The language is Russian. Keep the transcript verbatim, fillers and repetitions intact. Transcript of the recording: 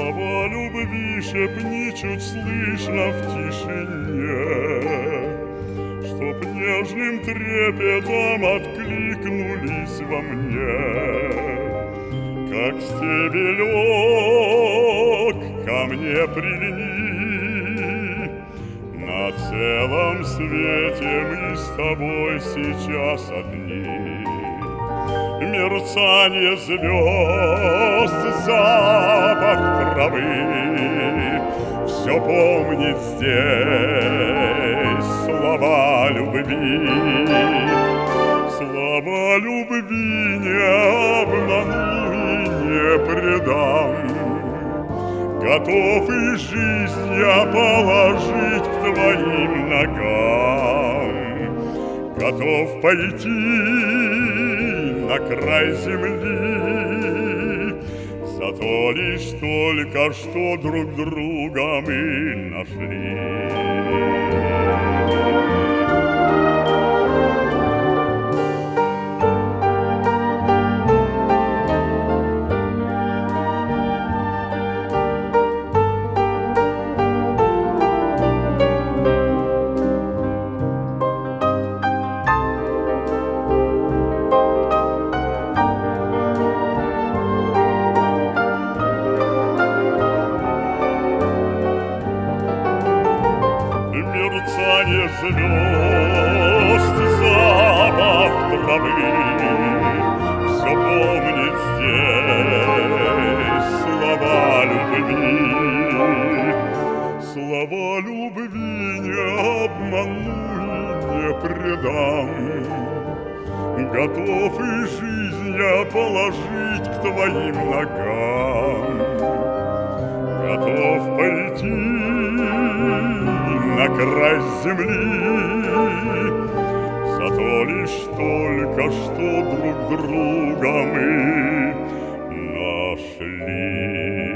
Слова любви шепни чуть слышно в тишине, чтоб нежным трепетом откликнулись во мне, как стебелек ко мне прильни. На целом свете мы с тобой сейчас одни. Мерцание звезд, запах травы, все помнит здесь слова любви. Слова любви не обману и не предам. Готов и жизнь я положить к твоим ногам. Готов пойти на край земли, за то лишь только что друг друга мы нашли. Мерцание звезд, запах травы, все помнит здесь слова любви. Слова любви не обману и не предам. Готов и жизнь я положить к твоим ногам. Готов пойти на край земли, за то лишь только что друг друга мы нашли.